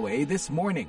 VOA This Morning.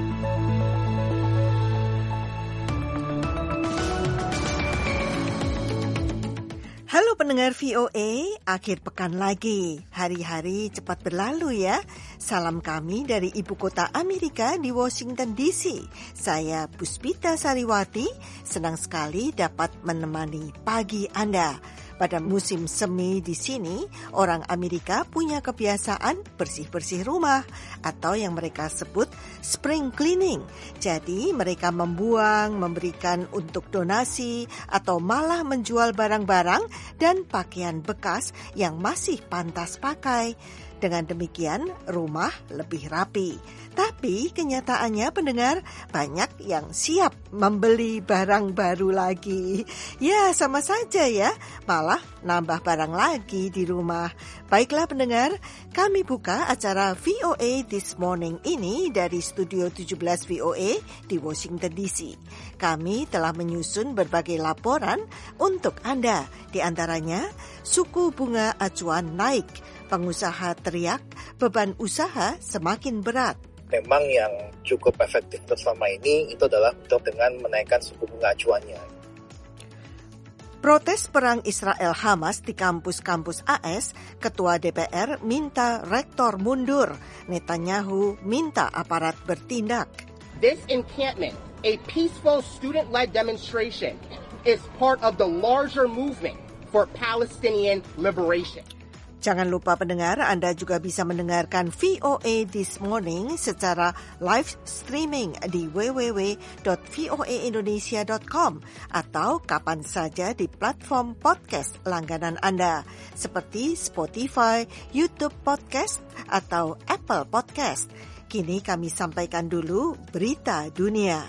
Halo pendengar VOA, akhir pekan lagi. Hari-hari cepat berlalu ya. Salam kami dari ibu kota Amerika di Washington DC. Saya Puspita Sariwati, senang sekali dapat menemani pagi Anda. Pada musim semi di sini, orang Amerika punya kebiasaan bersih-bersih rumah atau yang mereka sebut spring cleaning. Jadi mereka membuang, memberikan untuk donasi atau malah menjual barang-barang dan pakaian bekas yang masih pantas pakai. Dengan demikian, rumah lebih rapi. Tapi kenyataannya pendengar, banyak yang siap membeli barang baru lagi. Ya, sama saja ya, malah nambah barang lagi di rumah. Baiklah pendengar, kami buka acara VOA This Morning ini dari Studio 17 VOA di Washington DC. Kami telah menyusun berbagai laporan untuk Anda. Di antaranya, suku bunga acuan naik, pengusaha teriak, beban usaha semakin berat. Memang yang cukup efektif selama ini itu adalah untuk dengan menaikkan suku bunga acuannya. Protes perang Israel-Hamas di kampus-kampus AS, Ketua DPR minta rektor mundur, Netanyahu minta aparat bertindak. This encampment, a peaceful student-led demonstration, is part of the larger movement for Palestinian liberation. Jangan lupa pendengar, Anda juga bisa mendengarkan VOA This Morning secara live streaming di www.voaindonesia.com atau kapan saja di platform podcast langganan Anda seperti Spotify, YouTube Podcast, atau Apple Podcast. Kini kami sampaikan dulu berita dunia.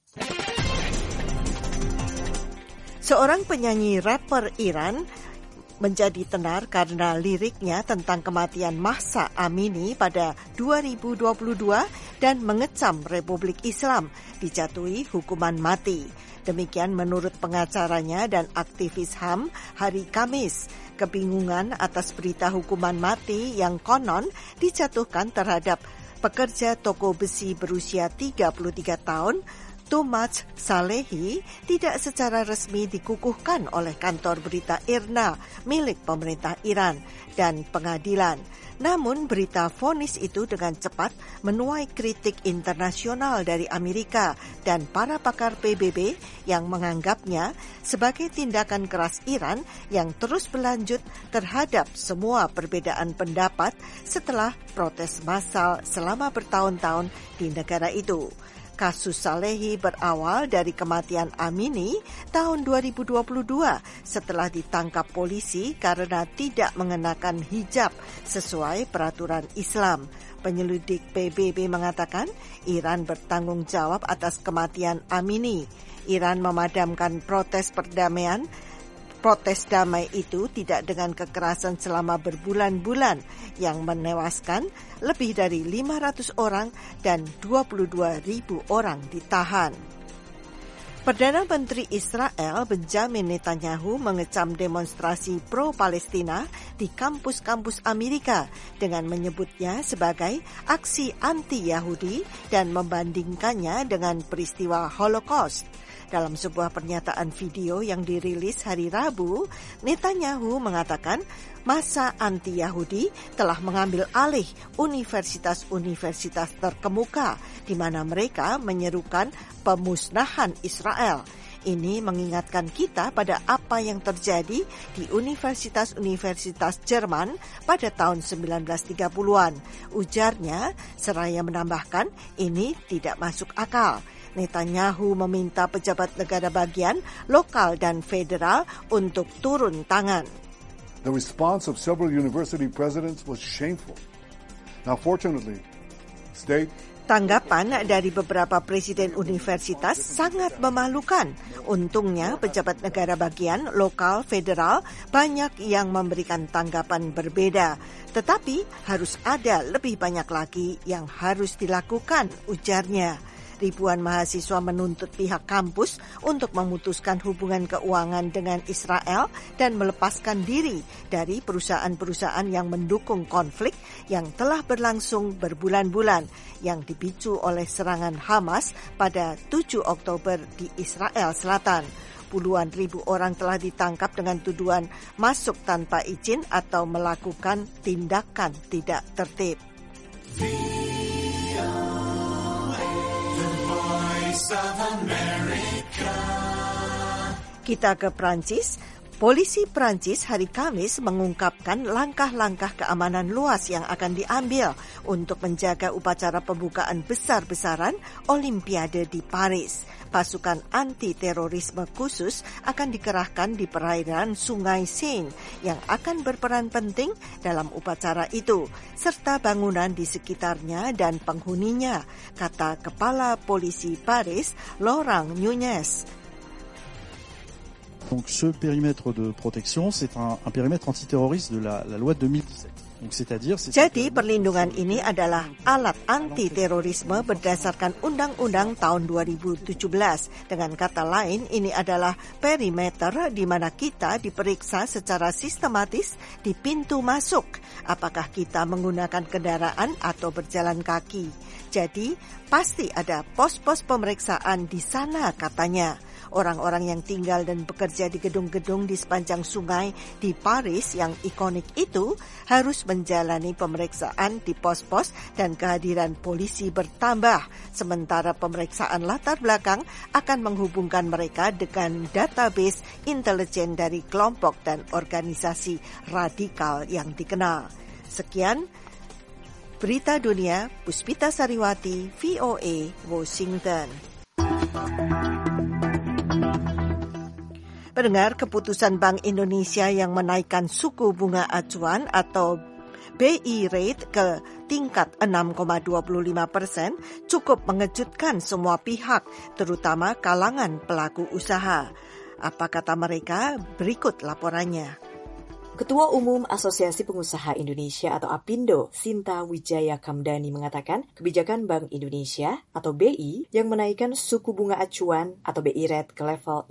Seorang penyanyi rapper Iran menjadi tenar karena liriknya tentang kematian Mahsa Amini pada 2022 dan mengecam Republik Islam dijatuhi hukuman mati. Demikian menurut pengacaranya dan aktivis HAM hari Kamis. Kebingungan atas berita hukuman mati yang konon dijatuhkan terhadap pekerja toko besi berusia 33 tahun, Tomat Salehi, tidak secara resmi dikukuhkan oleh kantor berita IRNA milik pemerintah Iran dan pengadilan. Namun berita vonis itu dengan cepat menuai kritik internasional dari Amerika dan para pakar PBB yang menganggapnya sebagai tindakan keras Iran yang terus berlanjut terhadap semua perbedaan pendapat setelah protes massal selama bertahun-tahun di negara itu. Kasus Salehi berawal dari kematian Amini tahun 2022 setelah ditangkap polisi karena tidak mengenakan hijab sesuai peraturan Islam. Penyelidik PBB mengatakan Iran bertanggung jawab atas kematian Amini. Iran memadamkan protes perdamaian. Protes damai itu tidak dengan kekerasan selama berbulan-bulan yang menewaskan lebih dari 500 orang dan 22.000 orang ditahan. Perdana Menteri Israel Benjamin Netanyahu mengecam demonstrasi pro-Palestina di kampus-kampus Amerika dengan menyebutnya sebagai aksi anti-Yahudi dan membandingkannya dengan peristiwa Holocaust. Dalam sebuah pernyataan video yang dirilis hari Rabu, Netanyahu mengatakan massa anti-Yahudi telah mengambil alih universitas-universitas terkemuka di mana mereka menyerukan pemusnahan Israel. Ini mengingatkan kita pada apa yang terjadi di universitas-universitas Jerman pada tahun 1930-an. Ujarnya, seraya menambahkan ini tidak masuk akal. Netanyahu meminta pejabat negara bagian, lokal dan federal untuk turun tangan. The response of several university presidents was shameful. Now, fortunately, state Tanggapan dari beberapa presiden universitas sangat memalukan. Untungnya pejabat negara bagian, lokal, federal banyak yang memberikan tanggapan berbeda. Tetapi harus ada lebih banyak lagi yang harus dilakukan, ujarnya. Ribuan mahasiswa menuntut pihak kampus untuk memutuskan hubungan keuangan dengan Israel dan melepaskan diri dari perusahaan-perusahaan yang mendukung konflik yang telah berlangsung berbulan-bulan yang dipicu oleh serangan Hamas pada 7 Oktober di Israel Selatan. Puluhan ribu orang telah ditangkap dengan tuduhan masuk tanpa izin atau melakukan tindakan tidak tertib. Kita ke Prancis. Polisi Prancis hari Kamis mengungkapkan langkah-langkah keamanan luas yang akan diambil untuk menjaga upacara pembukaan besar-besaran Olimpiade di Paris. Pasukan anti-terorisme khusus akan dikerahkan di perairan Sungai Seine yang akan berperan penting dalam upacara itu, serta bangunan di sekitarnya dan penghuninya, kata Kepala Polisi Paris, Laurent Nunez. Donc ce périmètre de protection, c'est un périmètre antiterroriste de la loi de 2017. Donc Jadi perlindungan ini adalah alat anti-terorisme berdasarkan Undang-Undang tahun 2017. Dengan kata lain, ini adalah perimeter di mana kita diperiksa secara sistematis di pintu masuk. Apakah kita menggunakan kendaraan atau berjalan kaki. Jadi pasti ada pos-pos pemeriksaan di sana, katanya. Orang-orang yang tinggal dan bekerja di gedung-gedung di sepanjang sungai di Paris yang ikonik itu harus menjalani pemeriksaan di pos-pos dan kehadiran polisi bertambah. Sementara pemeriksaan latar belakang akan menghubungkan mereka dengan database intelijen dari kelompok dan organisasi radikal yang dikenal. Sekian Berita Dunia, Puspita Sariwati, VOA, Washington. Pendengar, keputusan Bank Indonesia yang menaikkan suku bunga acuan atau BI rate ke tingkat 6,25% cukup mengejutkan semua pihak, terutama kalangan pelaku usaha. Apa kata mereka? Berikut laporannya. Ketua Umum Asosiasi Pengusaha Indonesia atau APindo, Sinta Wijaya Kamdani mengatakan kebijakan Bank Indonesia atau BI yang menaikkan suku bunga acuan atau BI rate ke level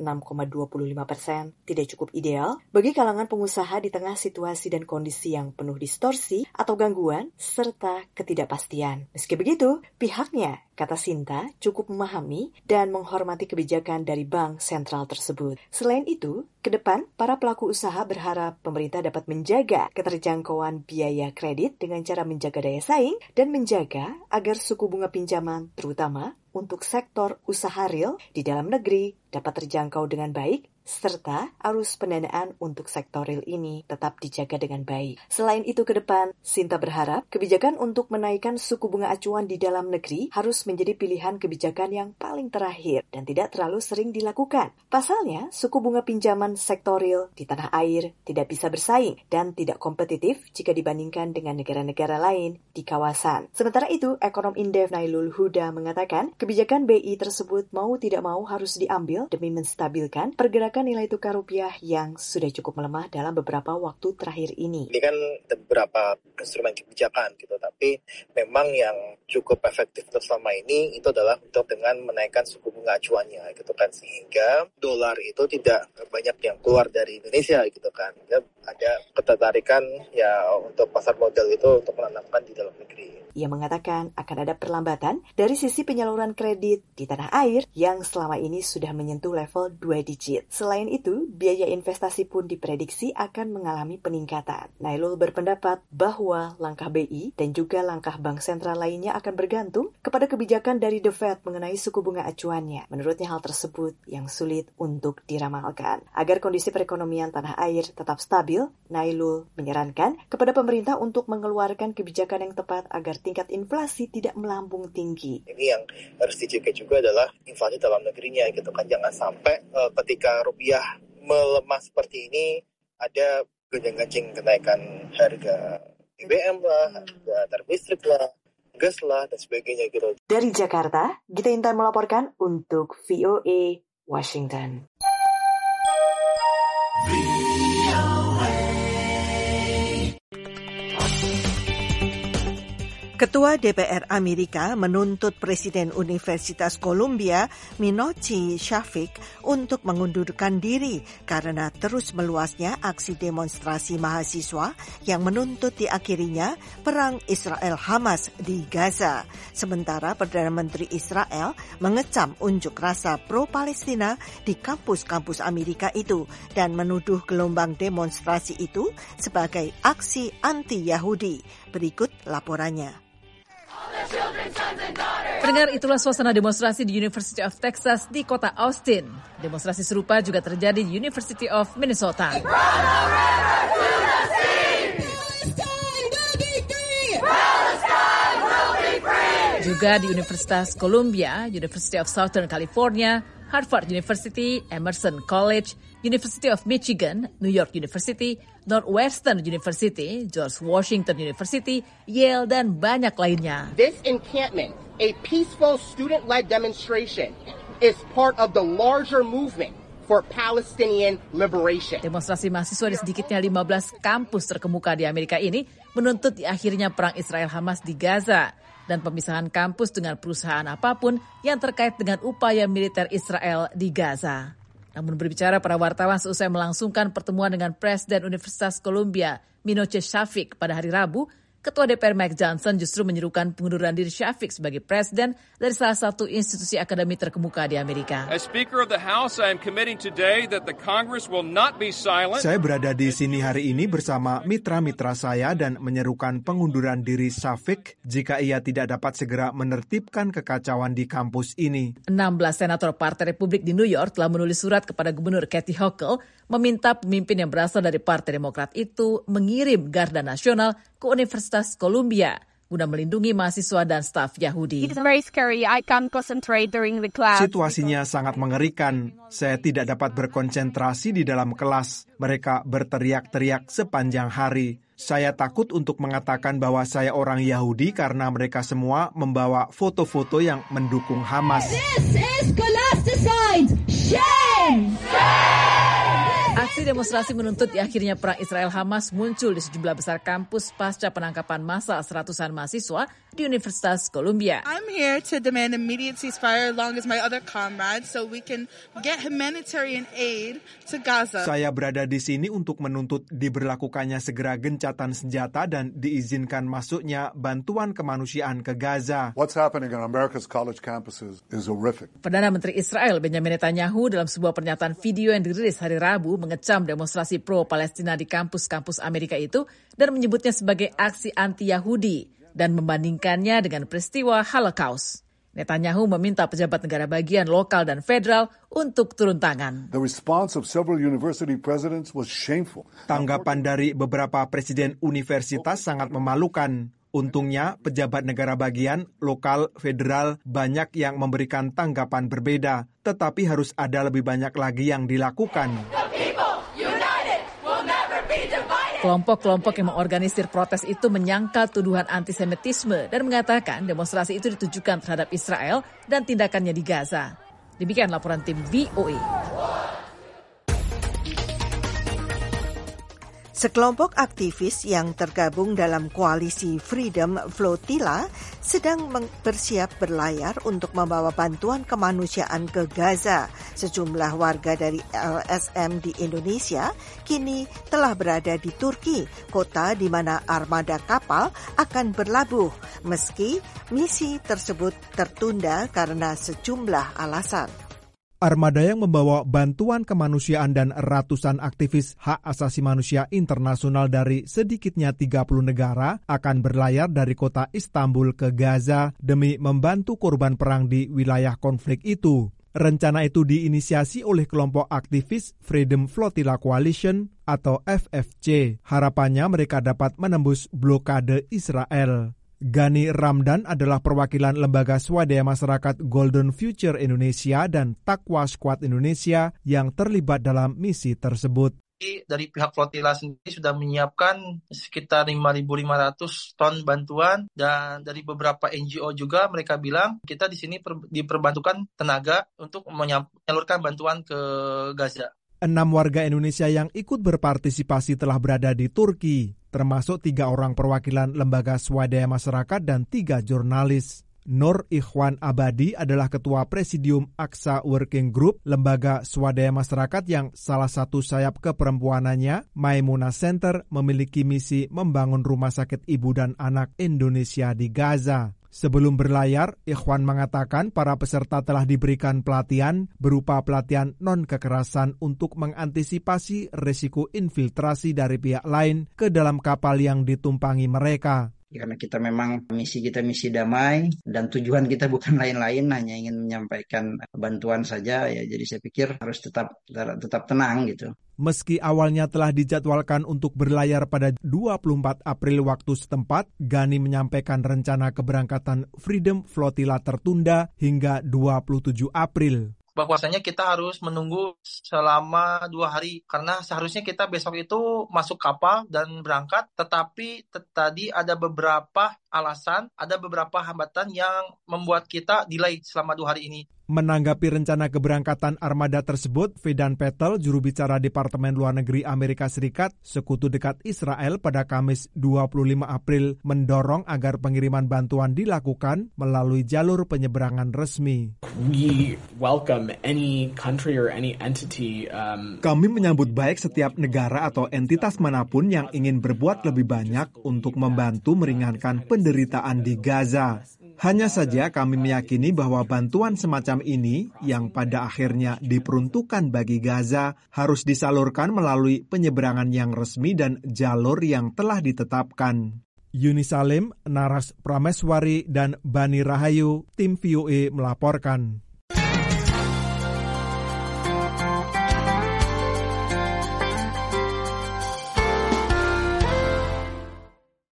6,25% tidak cukup ideal bagi kalangan pengusaha di tengah situasi dan kondisi yang penuh distorsi atau gangguan serta ketidakpastian. Meski begitu, pihaknya, kata Sinta, cukup memahami dan menghormati kebijakan dari bank sentral tersebut. Selain itu, ke depan para pelaku usaha berharap pemerintah dapat menjaga keterjangkauan biaya kredit dengan cara menjaga daya saing dan menjaga agar suku bunga pinjaman, terutama untuk sektor usaha real di dalam negeri, dapat terjangkau dengan baik, serta arus pendanaan untuk sektor real ini tetap dijaga dengan baik. Selain itu ke depan, Sinta berharap kebijakan untuk menaikkan suku bunga acuan di dalam negeri harus menjadi pilihan kebijakan yang paling terakhir dan tidak terlalu sering dilakukan. Pasalnya, suku bunga pinjaman sektor real di tanah air tidak bisa bersaing dan tidak kompetitif jika dibandingkan dengan negara-negara lain di kawasan. Sementara itu, ekonom Indef Nailul Huda mengatakan kebijakan BI tersebut mau tidak mau harus diambil demi menstabilkan pergerakan nilai tukar rupiah yang sudah cukup melemah dalam beberapa waktu terakhir ini. Ini kan beberapa instrumen kebijakan gitu, tapi memang yang cukup efektif selama ini itu adalah untuk dengan menaikkan suku bunga acuannya gitu kan, sehingga dolar itu tidak banyak yang keluar dari Indonesia gitu kan. Ada ketertarikan ya untuk pasar modal itu untuk menanamkan di dalam negeri. Ia mengatakan akan ada perlambatan dari sisi penyaluran kredit di tanah air yang selama ini sudah menyentuh level 2 digit. Selain itu, biaya investasi pun diprediksi akan mengalami peningkatan. Nailul berpendapat bahwa langkah BI dan juga langkah bank sentral lainnya akan bergantung kepada kebijakan dari The Fed mengenai suku bunga acuannya. Menurutnya hal tersebut yang sulit untuk diramalkan. Agar kondisi perekonomian tanah air tetap stabil, Nailul menyarankan kepada pemerintah untuk mengeluarkan kebijakan yang tepat agar tingkat inflasi tidak melambung tinggi. Ini yang harus dijaga juga adalah inflasi dalam negerinya gitu kan. Jangan sampai ketika rupiah melemah seperti ini ada gonjang-ganjing kenaikan harga BBM lah, harga tarif listrik lah, gas lah dan sebagainya gitu. Dari Jakarta, Gita Intan melaporkan untuk VOA Washington. Ketua DPR Amerika menuntut Presiden Universitas Columbia, Minoche Shafik, untuk mengundurkan diri karena terus meluasnya aksi demonstrasi mahasiswa yang menuntut diakhirinya perang Israel-Hamas di Gaza. Sementara Perdana Menteri Israel mengecam unjuk rasa pro-Palestina di kampus-kampus Amerika itu dan menuduh gelombang demonstrasi itu sebagai aksi anti-Yahudi. Berikut laporannya. Pendengar, itulah suasana demonstrasi di University of Texas di kota Austin. Demonstrasi serupa juga terjadi di University of Minnesota. Juga di Universitas Columbia, University of Southern California, Harvard University, Emerson College, University of Michigan, New York University, Northwestern University, George Washington University, Yale, dan banyak lainnya. This encampment, a peaceful student-led demonstration, is part of the larger movement for Palestinian liberation. Demonstrasi mahasiswa di sedikitnya 15 kampus terkemuka di Amerika ini menuntut diakhirnya perang Israel-Hamas di Gaza dan pemisahan kampus dengan perusahaan apapun yang terkait dengan upaya militer Israel di Gaza. Namun berbicara para wartawan seusai melangsungkan pertemuan dengan Presiden Universitas Columbia, Minoche Shafik pada hari Rabu, Ketua DPR Mike Johnson justru menyerukan pengunduran diri Shafik sebagai presiden dari salah satu institusi akademi terkemuka di Amerika. As Speaker of the House, I am committing today that the Congress will not be silent. Saya berada di sini hari ini bersama mitra-mitra saya dan menyerukan pengunduran diri Shafik jika ia tidak dapat segera menertibkan kekacauan di kampus ini. 16 senator Partai Republik di New York telah menulis surat kepada Gubernur Kathy Hochul meminta pemimpin yang berasal dari Partai Demokrat itu mengirim Garda Nasional ke Universitas Columbia guna melindungi mahasiswa dan staf Yahudi. It's very scary. I can't concentrate during the class. Situasinya sangat mengerikan. Saya tidak dapat berkonsentrasi di dalam kelas. Mereka berteriak-teriak sepanjang hari. Saya takut untuk mengatakan bahwa saya orang Yahudi karena mereka semua membawa foto-foto yang mendukung Hamas. This is Colossicide. Shame! Aksi demonstrasi menuntut diakhirnya perang Israel-Hamas muncul di sejumlah besar kampus pasca penangkapan massal seratusan mahasiswa di Universitas Columbia. I'm here to demand immediate ceasefire along with my other comrades so we can get humanitarian aid to Gaza. Saya berada di sini untuk menuntut diberlakukannya segera gencatan senjata dan diizinkan masuknya bantuan kemanusiaan ke Gaza. What's happening on America's college campuses is horrific. Perdana Menteri Israel Benjamin Netanyahu dalam sebuah pernyataan video yang dirilis hari Rabu mengecam demonstrasi pro-Palestina di kampus-kampus Amerika itu dan menyebutnya sebagai aksi anti-Yahudi dan membandingkannya dengan peristiwa Holocaust. Netanyahu meminta pejabat negara bagian lokal dan federal untuk turun tangan. The response of several university presidents was shameful. Tanggapan dari beberapa presiden universitas sangat memalukan. Untungnya, pejabat negara bagian, lokal, federal banyak yang memberikan tanggapan berbeda. Tetapi harus ada lebih banyak lagi yang dilakukan. Kelompok-kelompok yang mengorganisir protes itu menyangkal tuduhan antisemitisme dan mengatakan demonstrasi itu ditujukan terhadap Israel dan tindakannya di Gaza. Demikian laporan tim VOA. Sekelompok aktivis yang tergabung dalam koalisi Freedom Flotilla sedang bersiap berlayar untuk membawa bantuan kemanusiaan ke Gaza. Sejumlah warga dari LSM di Indonesia kini telah berada di Turki, kota di mana armada kapal akan berlabuh, meski misi tersebut tertunda karena sejumlah alasan. Armada yang membawa bantuan kemanusiaan dan ratusan aktivis hak asasi manusia internasional dari sedikitnya 30 negara akan berlayar dari kota Istanbul ke Gaza demi membantu korban perang di wilayah konflik itu. Rencana itu diinisiasi oleh kelompok aktivis Freedom Flotilla Coalition atau FFC. Harapannya mereka dapat menembus blokade Israel. Gani Ramdan adalah perwakilan lembaga swadaya masyarakat Golden Future Indonesia dan Taqwa Squad Indonesia yang terlibat dalam misi tersebut. Dari pihak flotilla sendiri sudah menyiapkan sekitar 5.500 ton bantuan dan dari beberapa NGO juga mereka bilang kita di sini diperbantukan tenaga untuk menyalurkan bantuan ke Gaza. 6 warga Indonesia yang ikut berpartisipasi telah berada di Turki. termasuk 3 orang perwakilan lembaga swadaya masyarakat dan 3 jurnalis. Nur Ikhwan Abadi adalah Ketua Presidium Aqsa Working Group, lembaga swadaya masyarakat yang salah satu sayap keperempuanannya, Maimunah Center, memiliki misi membangun rumah sakit ibu dan anak Indonesia di Gaza. Sebelum berlayar, Ikhwan mengatakan para peserta telah diberikan pelatihan berupa pelatihan non-kekerasan untuk mengantisipasi risiko infiltrasi dari pihak lain ke dalam kapal yang ditumpangi mereka. Karena kita memang misi damai dan tujuan kita bukan lain-lain, hanya ingin menyampaikan bantuan saja ya. Jadi saya pikir harus tetap tenang gitu. Meski awalnya telah dijadwalkan untuk berlayar pada 24 April waktu setempat, Ghani menyampaikan rencana keberangkatan Freedom Flotilla tertunda hingga 27 April. Bahwasanya kita harus menunggu selama 2 hari karena seharusnya kita besok itu masuk kapal dan berangkat, tetapi tadi ada beberapa alasan, ada beberapa hambatan yang membuat kita delay selama 2 hari ini. Menanggapi rencana keberangkatan armada tersebut, Vedan Patel, juru bicara Departemen Luar Negeri Amerika Serikat, sekutu dekat Israel pada Kamis 25 April, mendorong agar pengiriman bantuan dilakukan melalui jalur penyeberangan resmi. We welcome any country or any entity. Kami menyambut baik setiap negara atau entitas manapun yang ingin berbuat lebih banyak untuk membantu meringankan penderitaan di Gaza. Hanya saja kami meyakini bahwa bantuan semacam ini yang pada akhirnya diperuntukkan bagi Gaza harus disalurkan melalui penyeberangan yang resmi dan jalur yang telah ditetapkan. Yuni Salim, Naras Prameswari, dan Bani Rahayu, tim VOA melaporkan.